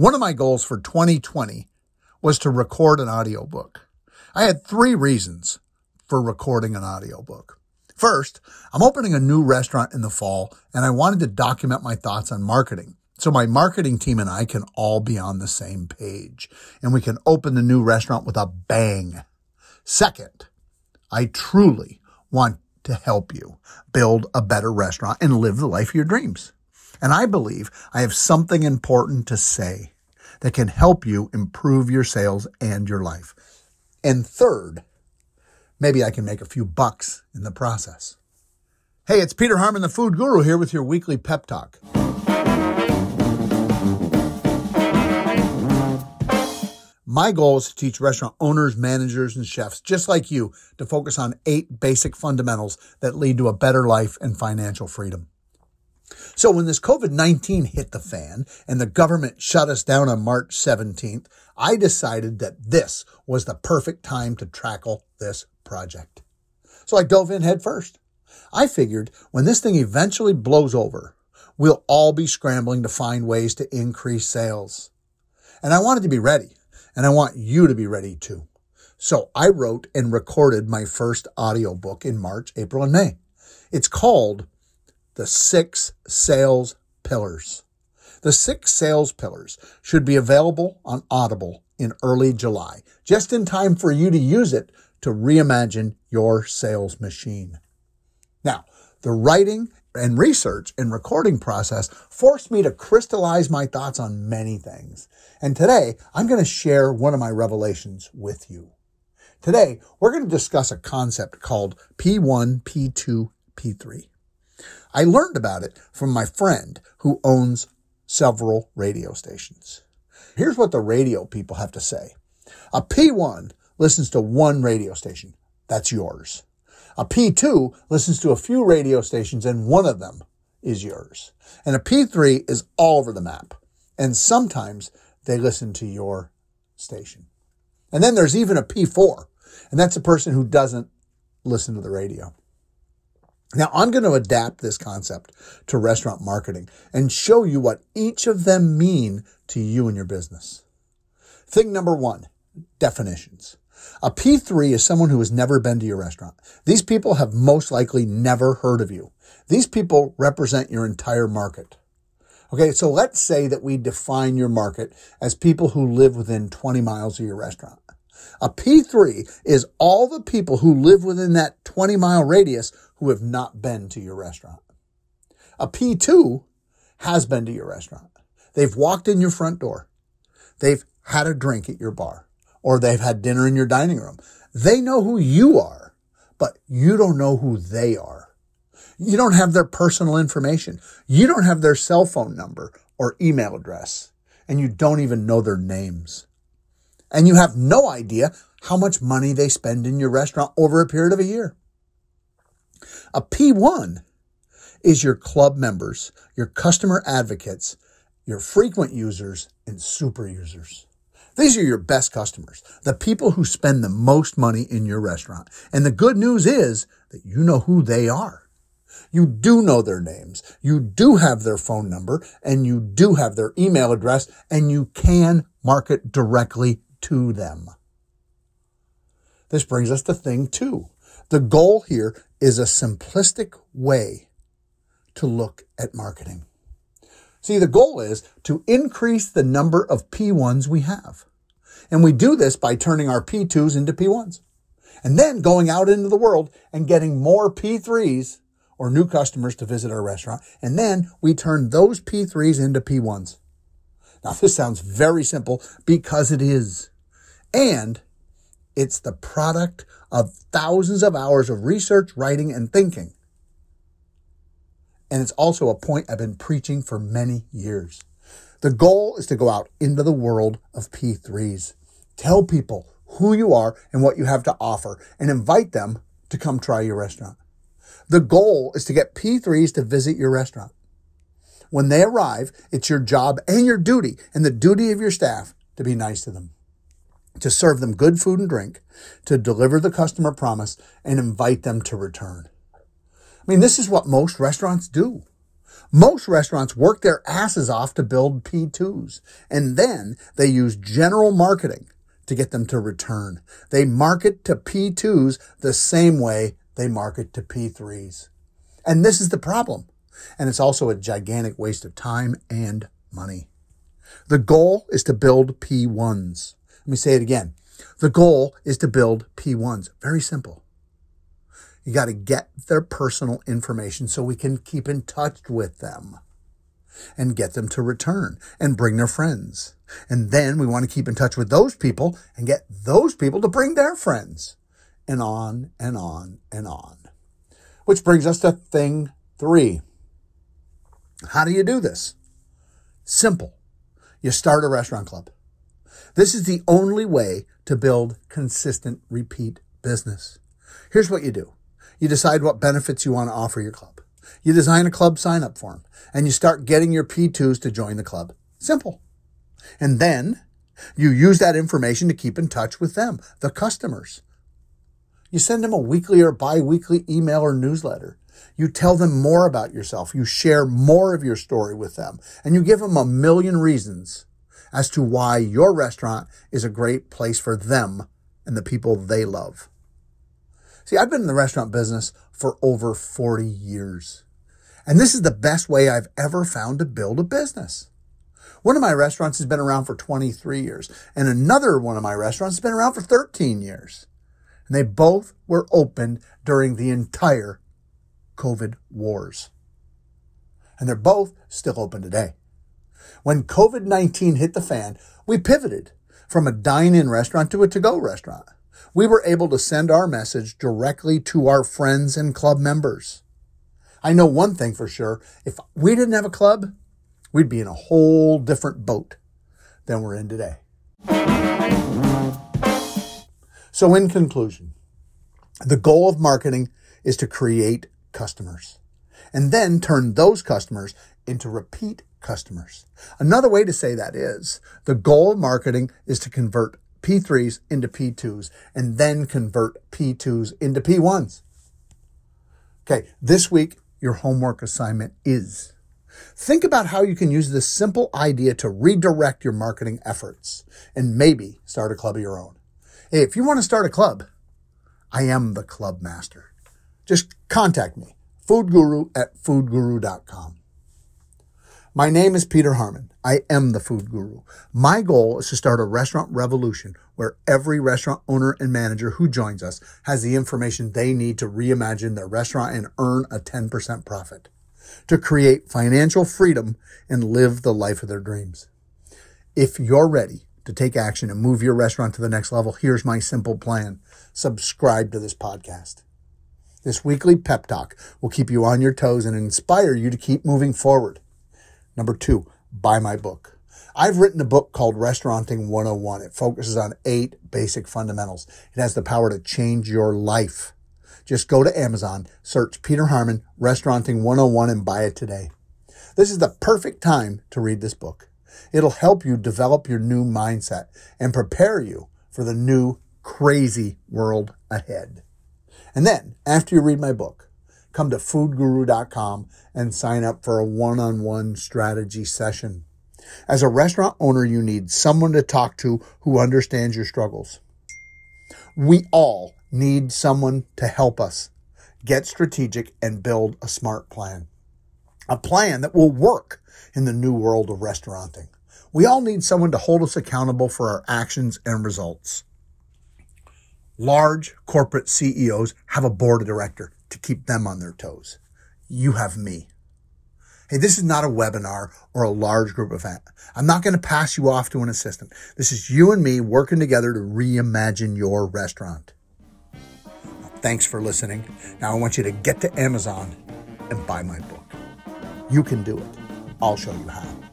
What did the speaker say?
One of my goals for 2020 was to record an audiobook. I had 3 reasons for recording an audiobook. First, I'm opening a new restaurant in the fall, and I wanted to document my thoughts on marketing, so my marketing team and I can all be on the same page, and we can open the new restaurant with a bang. Second, I truly want to help you build a better restaurant and live the life of your dreams. And I believe I have something important to say that can help you improve your sales and your life. And third, maybe I can make a few bucks in the process. Hey, it's Peter Harmon, the Food Guru, here with your weekly pep talk. My goal is to teach restaurant owners, managers, and chefs just like you to focus on 8 basic fundamentals that lead to a better life and financial freedom. So when this COVID-19 hit the fan and the government shut us down on March 17th, I decided that this was the perfect time to tackle this project. So I dove in head first. I figured when this thing eventually blows over, we'll all be scrambling to find ways to increase sales. And I wanted to be ready, and I want you to be ready too. So I wrote and recorded my first audiobook in March, April, and May. It's called The 6 Sales Pillars. The 6 Sales Pillars should be available on Audible in early July, just in time for you to use it to reimagine your sales machine. Now, the writing and research and recording process forced me to crystallize my thoughts on many things. And today, I'm going to share one of my revelations with you. Today, we're going to discuss a concept called P1, P2, P3. I learned about it from my friend who owns several radio stations. Here's what the radio people have to say. A P1 listens to one radio station. That's yours. A P2 listens to a few radio stations, and one of them is yours. And a P3 is all over the map. And sometimes they listen to your station. And then there's even a P4, and that's a person who doesn't listen to the radio. Now, I'm going to adapt this concept to restaurant marketing and show you what each of them mean to you and your business. Thing number 1, definitions. A P3 is someone who has never been to your restaurant. These people have most likely never heard of you. These people represent your entire market. Okay, so let's say that we define your market as people who live within 20 miles of your restaurant. A P3 is all the people who live within that 20-mile radius who have not been to your restaurant. A P2 has been to your restaurant. They've walked in your front door. They've had a drink at your bar, or they've had dinner in your dining room. They know who you are, but you don't know who they are. You don't have their personal information. You don't have their cell phone number or email address, and you don't even know their names. And you have no idea how much money they spend in your restaurant over a period of a year. A P1 is your club members, your customer advocates, your frequent users, and super users. These are your best customers, the people who spend the most money in your restaurant. And the good news is that you know who they are. You do know their names. You do have their phone number, and you do have their email address, and you can market directly to them. This brings us to thing 2. The goal here is a simplistic way to look at marketing. See, the goal is to increase the number of P1s we have. And we do this by turning our P2s into P1s. And then going out into the world and getting more P3s or new customers to visit our restaurant. And then we turn those P3s into P1s. Now, this sounds very simple because it is. And it's the product of thousands of hours of research, writing, and thinking. And it's also a point I've been preaching for many years. The goal is to go out into the world of P3s. Tell people who you are and what you have to offer and invite them to come try your restaurant. The goal is to get P3s to visit your restaurant. When they arrive, it's your job and your duty and the duty of your staff to be nice to them, to serve them good food and drink, to deliver the customer promise, and invite them to return. I mean, this is what most restaurants do. Most restaurants work their asses off to build P2s, and then they use general marketing to get them to return. They market to P2s the same way they market to P3s. And this is the problem. And it's also a gigantic waste of time and money. The goal is to build P1s. Let me say it again. The goal is to build P1s. Very simple. You got to get their personal information so we can keep in touch with them and get them to return and bring their friends. And then we want to keep in touch with those people and get those people to bring their friends, and on and on and on. Which brings us to thing 3. How do you do this? Simple. You start a restaurant club. This is the only way to build consistent repeat business. Here's what you do. You decide what benefits you want to offer your club. You design a club sign-up form, and you start getting your P2s to join the club. Simple. And then you use that information to keep in touch with them, the customers. You send them a weekly or bi-weekly email or newsletter. You tell them more about yourself. You share more of your story with them, and you give them a million reasons as to why your restaurant is a great place for them and the people they love. See, I've been in the restaurant business for over 40 years, and this is the best way I've ever found to build a business. One of my restaurants has been around for 23 years, and another one of my restaurants has been around for 13 years. And they both were open during the entire COVID wars. And they're both still open today. When COVID-19 hit the fan, we pivoted from a dine-in restaurant to a to-go restaurant. We were able to send our message directly to our friends and club members. I know one thing for sure. If we didn't have a club, we'd be in a whole different boat than we're in today. So in conclusion, the goal of marketing is to create customers and then turn those customers into repeat customers. Another way to say that is the goal of marketing is to convert P3s into P2s and then convert P2s into P1s. Okay, this week, your homework assignment is think about how you can use this simple idea to redirect your marketing efforts and maybe start a club of your own. Hey, if you want to start a club, I am the club master. Just contact me, foodguru@foodguru.com. My name is Peter Harmon. I am the Food Guru. My goal is to start a restaurant revolution where every restaurant owner and manager who joins us has the information they need to reimagine their restaurant and earn a 10% profit, to create financial freedom and live the life of their dreams. If you're ready to take action and move your restaurant to the next level, here's my simple plan. Subscribe to this podcast. This weekly pep talk will keep you on your toes and inspire you to keep moving forward. Number 2, buy my book. I've written a book called Restauranting 101. It focuses on 8 basic fundamentals. It has the power to change your life. Just go to Amazon, search Peter Harmon, Restauranting 101, and buy it today. This is the perfect time to read this book. It'll help you develop your new mindset and prepare you for the new crazy world ahead. And then, after you read my book, come to foodguru.com and sign up for a one-on-one strategy session. As a restaurant owner, you need someone to talk to who understands your struggles. We all need someone to help us get strategic and build a smart plan. A plan that will work in the new world of restauranting. We all need someone to hold us accountable for our actions and results. Large corporate CEOs have a board of directors to keep them on their toes. You have me. Hey, this is not a webinar or a large group event. I'm not going to pass you off to an assistant. This is you and me working together to reimagine your restaurant. Thanks for listening. Now I want you to get to Amazon and buy my book. You can do it. I'll show you how.